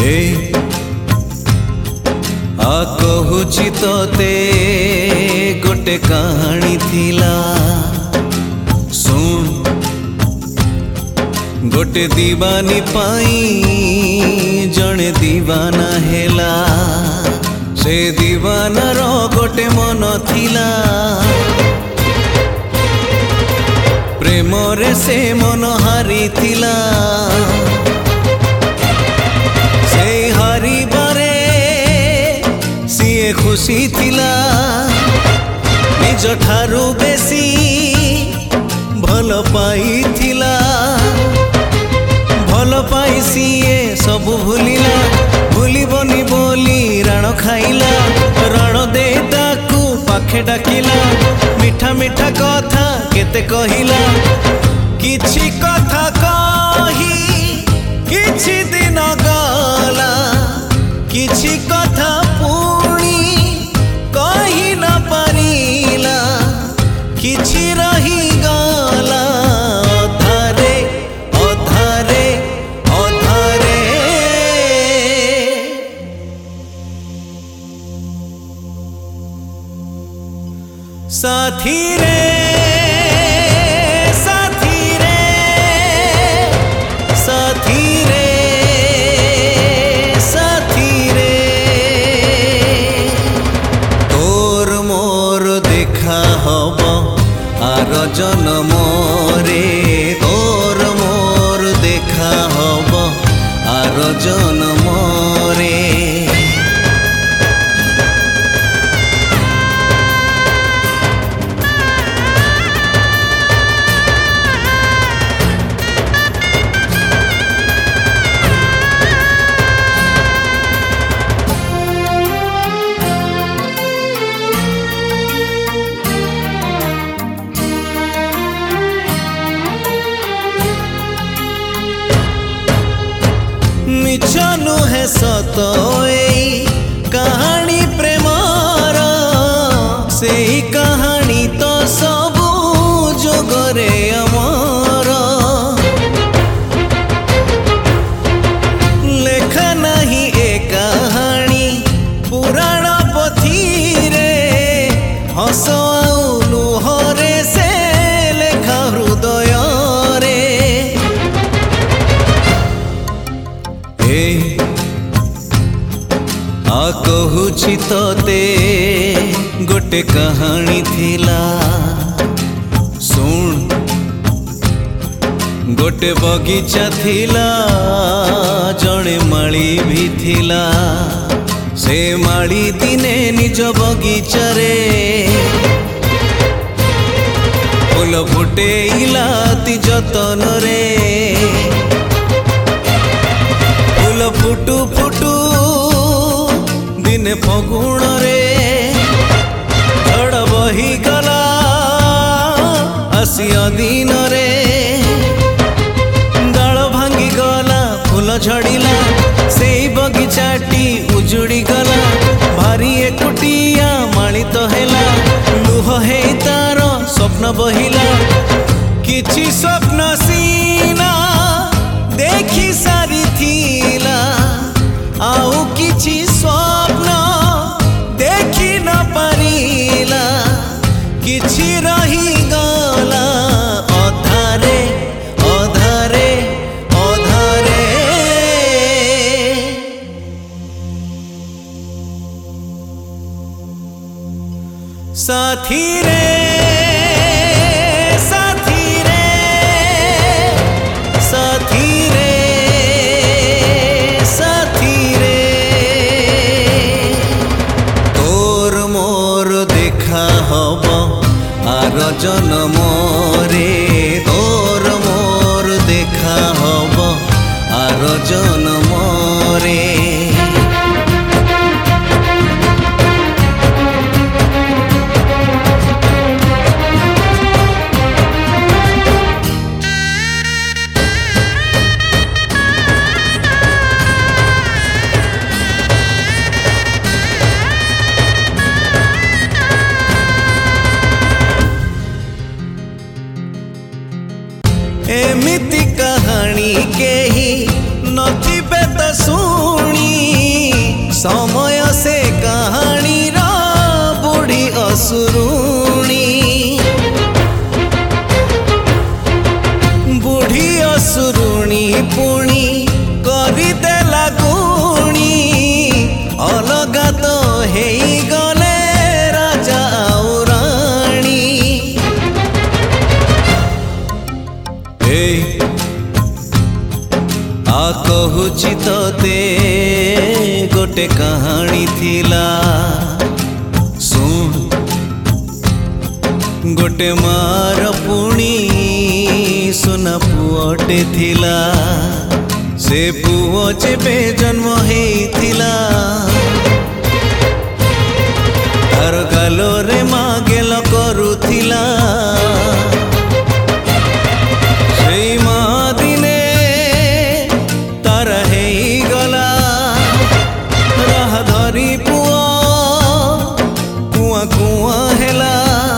कहुची तोते गोटे कहानी थिला सुन गोटे दीवानी पाई जने दीवाना हेला से दीवाना रो गोटे मन थिला प्रेम रे से मन हारी थिला से हारी बारे सीए खुशी थिला निज ठारू बेसी भल पाई थिला भल पाई सीए सबु भूलिला भूलिबनी बोली राण खाइला राण दे ताकू पाखे डाकिला मिठा मिठा कथा केते कहिला किछि कथा कही किछि दिन गला किछि कथा पुणी कहि न पारिला किछि रही गला अधारे अधारे अधारे साथी रे साथी रे साथी रे साथी रे तोर मोर देखा हब आर जन्म रे तोर मोर देखा हब आर जन्म रे मिछ नुहे सत कहानी प्रेमर से कहानी तो सबू जोगरे अमर लेखा नहीं ए कहानी पुराण पोथी रे हस आउ लुहरे से लेखा हृदय रे कहुची तोते गोटे कहानी थिला सुन गोटे बगीचा थिला जड़े माली भी थिला से माली दिने निज बगीचा रे फूल फुटेइला ती जतन रे फूल फुटू फुटू दिने फगुण रे झड़ बही गला आसिया दिन रे डाल भांगी गला फूल झड़िला से बगीचाटी उजुड़ी गला भारी एकुटिया माली तो हेला लुह हे तार स्वप्न बहिला किछि स्वप्न सीना देखी सारी थिला आउ किछि स्वप्न देखी न पारिला किछि रही गला अधारे अधारे अधारे साथी रे साथी रे साथी रे साथी रे तोर मोर देखा हब आर जन्म रे तोर मोर देखा हब आर जन्म रे गोटे कहानी थिला सुन गोटे मार पुणी सुना पुअटे थिला से पुओ जेबे जन्म हेइथिला तार गालोरे माँ गेल करुथिला सेई माँ दिने तार हेइगला राह धरी पुओ कुआ कुआ हेला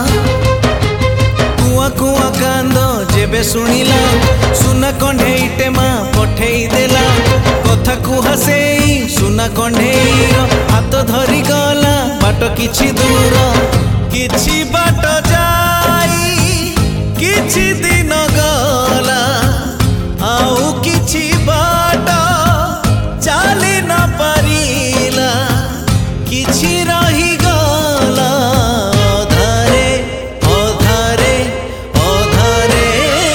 कुआ कुआ कांद जेबे सुनिला सुना कंढेईटे माँ पठेई देला कथा कुहा सेई सुना कंढेईर हाथ धरी गला बाट किछि दूर किछि बाट जाई किछि दिन गला आउ किछि बाट चाली न पारिला किछि रही गला अधारे अधारे अधारे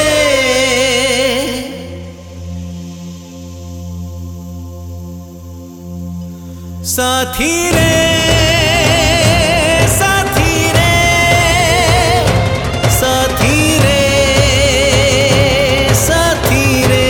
साथी रे साथी रे साथी रे साथी रे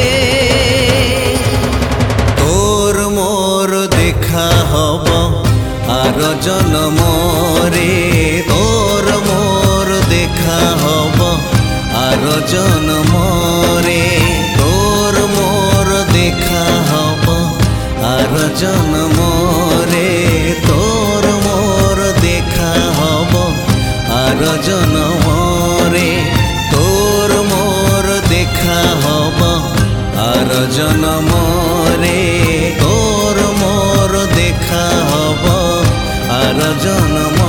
तोर मोर देखा हब आर जन्म रे तोर मोर देखा हब आर जन्म रे तोर मोर देखा हब आर जन्म रे तोर मोर देखा हब आर जन्म रे तोर मोर देखा हब आर जन्म रे तोर मोर देखा हब आर जन्म